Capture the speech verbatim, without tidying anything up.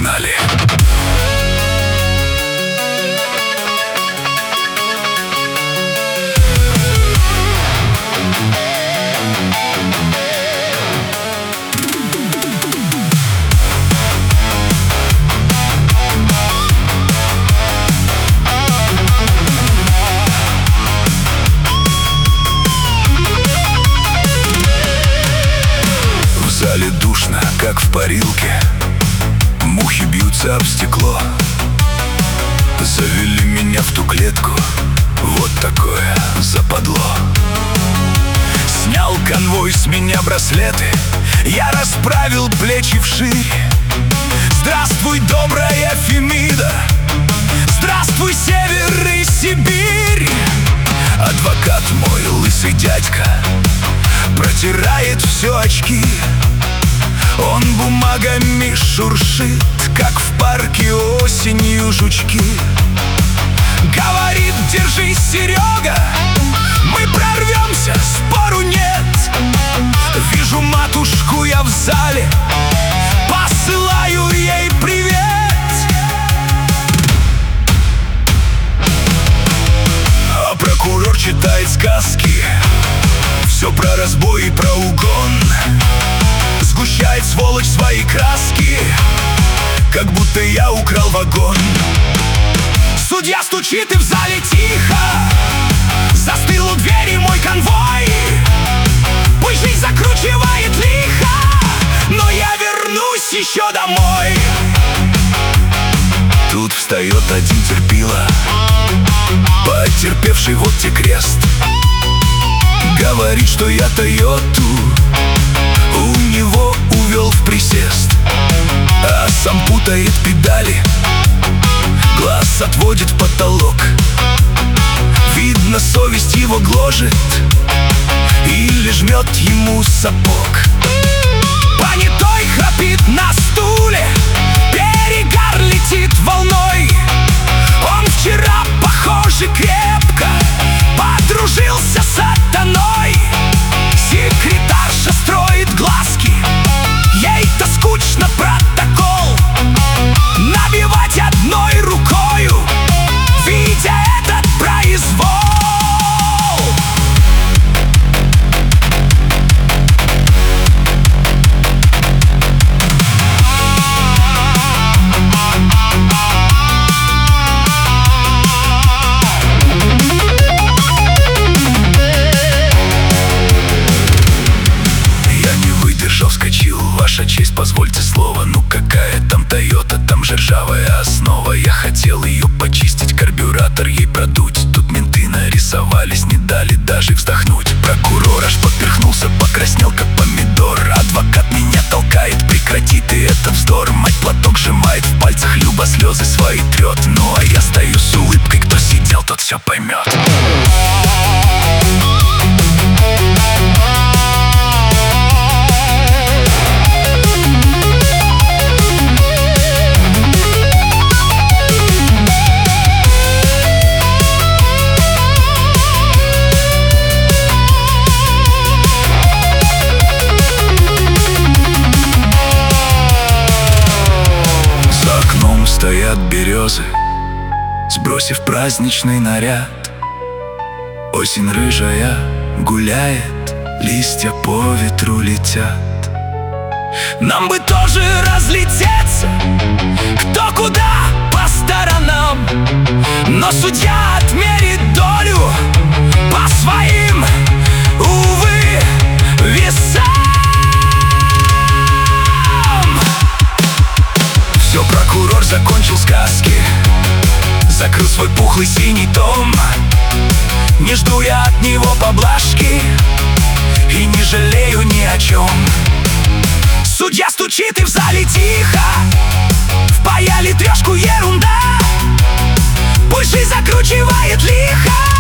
Погнали! В зале душно, как в парилке. Мухи бьются об стекло. Завели меня в ту клетку. Вот такое западло. Снял конвой с меня браслеты. Я расправил плечи вширь. Здравствуй, добрая Фемида. Здравствуй, Север и Сибирь. Адвокат мой, лысый дядька, протирает все очки. Он бумагами шуршит, как в парке осенью жучки. Говорит: держись, Серега, мы прорвемся, спору нет. Вижу матушку я в зале, посылаю ей привет. А прокурор читает сказки, все про разбой и про угон. Сгущает сволочь свои краски, как будто я украл вагон. Судья стучит, и в зале тихо. Застыл у двери мой конвой. Пусть жизнь закручивает лихо, но я вернусь еще домой. Тут встает один терпила, потерпевший, вот те крест. Говорит, что я Тойоту у него увел в присест, а сам путает педали, глаз отводит в потолок. Видно, совесть его гложет или жмет ему сапог. Понятой храпит на стуле, перегар летит волной. Он вчера, похоже, крепко подружился с сатаной. Секретарша строит глазки, ей-то скучно протокол набивать одной рукою, видя этот произвол. Вскочил, ваша честь, позвольте слово. Ну какая там Тойота, там же ржавая основа. Я хотел ее почистить, карбюратор ей продуть. Тут менты нарисовались, не дали даже вздохнуть. Прокурор аж поперхнулся, покраснел как помидор. Адвокат меня толкает: прекрати ты этот вздор. Мать платок сжимает в пальцах, Люба слезы свои трет. Ну а я стою с улыбкой, кто сидел, тот все поймет. Стоят березы, сбросив праздничный наряд. Осень рыжая гуляет, листья по ветру летят. Нам бы тоже разлететься, кто куда по сторонам, но судья отмерит долю по своим, увы, весам. Все, прокурор закончил сказки, закрыл свой пухлый синий том. Не жду я от него поблажки и не жалею ни о чем. Судья стучит, и в зале тихо. Впаяли трешку ерунда, пусть жизнь закручивает лихо.